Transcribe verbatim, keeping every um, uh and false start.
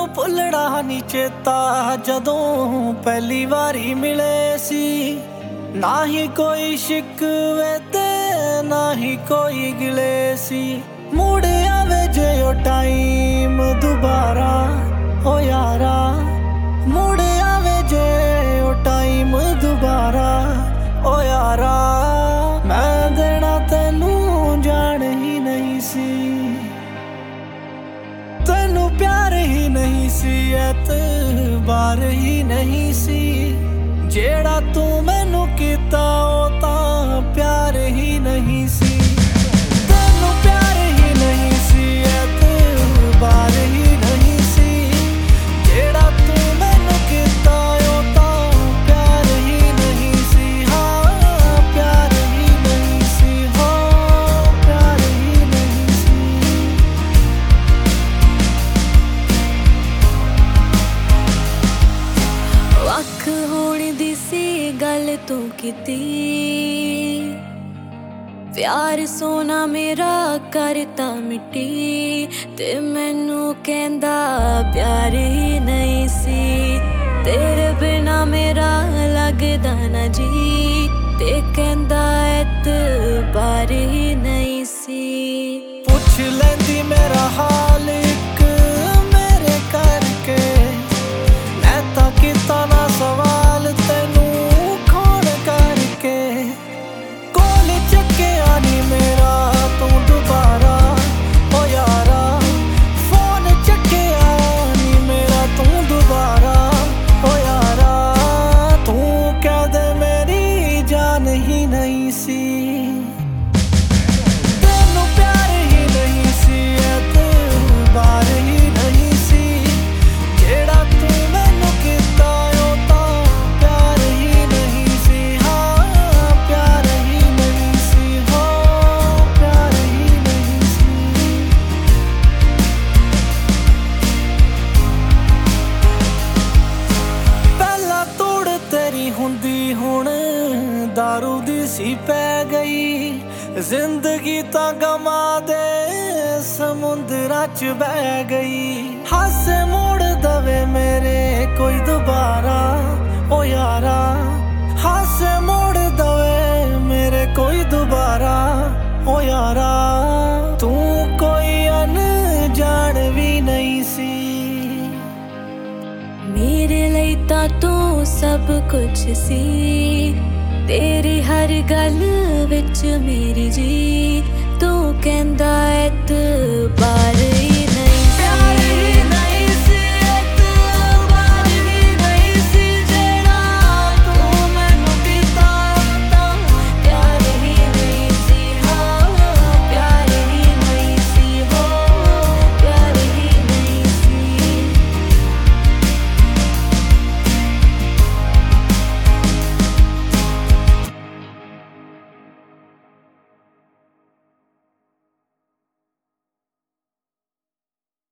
ਭੁੱਲੜਾ ਨੀ ਚੇਤਾ ਜਦੋਂ ਪਹਿਲੀ ਵਾਰੀ ਮਿਲੇ ਸੀ। ਨਾ ਹੀ ਕੋਈ ਸ਼ਿਕਵੇ ਤੇ ਨਾ ਹੀ ਕੋਈ ਗਿਲੇ ਸੀ। ਮੁੜ ਆਵੇ ਜੇ ਉਹ ਟਾਈਮ ਦੁਬਾਰਾ ਓ ਯਾਰਾ, ਮੁੜ ਆਵੇ ਜੇ ਉਹ ਟਾਈਮ ਦੁਬਾਰਾ ਓ ਯਾਰਾ। ਮੈਂ ਦੇਣਾ ਤੈਨੂੰ ਜਾਣ ਹੀ ਨਹੀਂ ਸੀ, ਤੈਨੂੰ ਪਿਆਰ ਹੀ ਨਹੀਂ ਸੀ, ਐਤਬਾਰ ਹੀ ਨਹੀਂ ਸੀ। ਜਿਹੜਾ ਤੂੰ ਮੈਨੂੰ ਕੀਤਾ ਉਹ ਤਾਂ ਪਿਆਰ ਹੀ ਨਹੀਂ ਸੀ, ਤੈਨੂੰ ਪਿਆਰ ਹੀ ਨਹੀਂ ਸੀ, ਐਤਬਾਰ ਹੀ ਨਹੀਂ ਸੀ। ਜਿਹੜਾ ਤੂੰ ਮੈਨੂੰ ਕੀਤਾ ਉਹ ਤਾਂ ਪਿਆਰ ਹੀ ਨਹੀਂ ਸੀ, ਹਾਂ ਪਿਆਰ ਹੀ ਨਹੀਂ ਸੀ, ਹਾਂ ਪਿਆਰ ਹੀ ਨਹੀਂ ਸੀ। ਵੱਖ ਹੋਣ ਦੀ ਸੀ ਗੱਲ ਤੂੰ ਕੀਤੀ, ਪਿਆਰ ਸੋਨਾ ਮੇਰਾ ਕਰਤਾ ਮਿੱਟੀ। ਤੇ ਮੈਨੂੰ ਕਹਿੰਦਾ ਪਿਆਰ ਹੀ ਨਹੀਂ ਸੀ, ਤੇਰੇ ਬਿਨਾ ਮੇਰਾ ਲੱਗਦਾ ਨਾ ਜੀ। ਤੇ ਕਹਿੰਦਾ ਐਤਬਾਰ ਹੀ ਨਹੀਂ ਸੀ। ਪੁੱਛ ਲੈਂਦੀ ਮੇਰਾ ਹਾਲ ਇੱਕ ਮੇਰੇ ਕਰਕੇ, ਮੈਂ ਤਾਂ ਕੀਤਾ ਨਾ ਸਵਾਲ ਤੈਨੂੰ ਖੋਣ ਕਰਕੇ। ਕੋਲ ਚੱਕਿਆ ਨੀ ਮੇਰਾ ਤੂੰ ਦੁਬਾਰਾ ਓ ਯਾਰਾ, ਫੋਨ ਚੱਕਿਆ ਨੀ ਮੇਰਾ ਤੂੰ ਦੁਬਾਰਾ ਓ ਯਾਰਾ। ਤੂੰ ਕਹਿ ਦੇ ਮੇਰੀ ਜਾਨ ਹੀ ਨਹੀਂ ਸੀ, ਤੈਨੂੰ ਪਿਆਰ ਹੀ ਨਹੀਂ ਸੀ, ਐਤਬਾਰ ਹੀ ਨਹੀਂ ਸੀ। ਜਿਹੜਾ ਤੂੰ ਮੈਨੂੰ ਕੀਤਾ ਉਹ ਤਾਂ ਪਿਆਰ ਹੀ ਨਹੀਂ ਸੀ, ਹਾਂ ਪਿਆਰ ਹੀ ਨਹੀਂ ਸੀ, ਹਾਂ ਪਿਆਰ ਹੀ ਨਹੀਂ ਸੀ। ਪਹਿਲਾਂ ਤੋੜ ਤੇਰੀ ਹੁੰਦੀ ਹੁਣ ਦਾਰੂ ਦੀ ਸੀ ਪੈ ਗਈ। ਜ਼ਿੰਦਗੀ ਤਾਂ ਗਮਾਂ ਦੇ ਸਮੁੰਦਰਾਂ 'ਚ ਬਹਿ ਗਈ। ਹਾਸੇ ਮੋੜ ਦਵੇ ਮੇਰੇ ਕੋਈ ਦੁਬਾਰਾ ਓ ਯਾਰਾ, ਹਾਸੇ ਮੋੜ ਦਵੇ ਮੇਰੇ ਕੋਈ ਦੁਬਾਰਾ ਓ ਯਾਰਾ। ਤੂੰ ਕੋਈ ਅਣਜਾਣ ਵੀ ਨਹੀਂ ਸੀ, ਮੇਰੇ ਲਈ ਤਾਂ ਤੂੰ ਸਭ ਕੁਝ ਸੀ। ਤੇਰੀ ਹਰ ਗੱਲ ਵਿੱਚ ਮੇਰੀ ਜੀ, ਤੂੰ ਕਹਿੰਦਾ ਐਤਬਾਰ